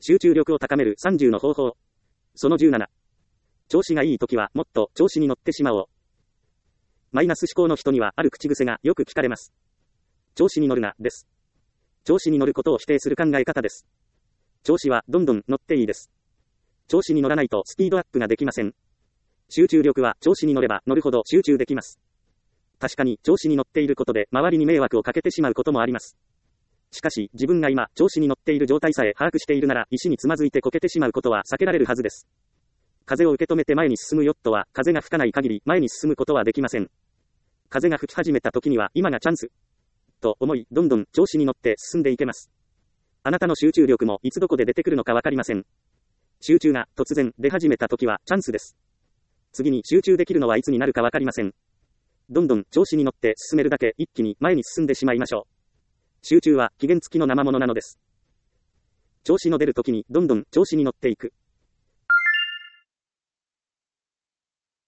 集中力を高める30の方法。その17。調子がいいときはもっと調子に乗ってしまおう。マイナス思考の人にはある口癖がよく聞かれます。調子に乗るな、です。調子に乗ることを否定する考え方です。調子はどんどん乗っていいです。調子に乗らないとスピードアップができません。集中力は調子に乗れば乗るほど集中できます。確かに調子に乗っていることで周りに迷惑をかけてしまうこともあります。しかし自分が今調子に乗っている状態さえ把握しているなら石につまずいてこけてしまうことは避けられるはずです。風を受け止めて前に進むヨットは風が吹かない限り前に進むことはできません。風が吹き始めた時には今がチャンスと思いどんどん調子に乗って進んでいけます。あなたの集中力もいつどこで出てくるのかわかりません。集中が突然出始めた時はチャンスです。次に集中できるのはいつになるかわかりません。どんどん調子に乗って進めるだけ一気に前に進んでしまいましょう。集中は期限付きの生ものなのです。調子の出るときにどんどん調子に乗っていく。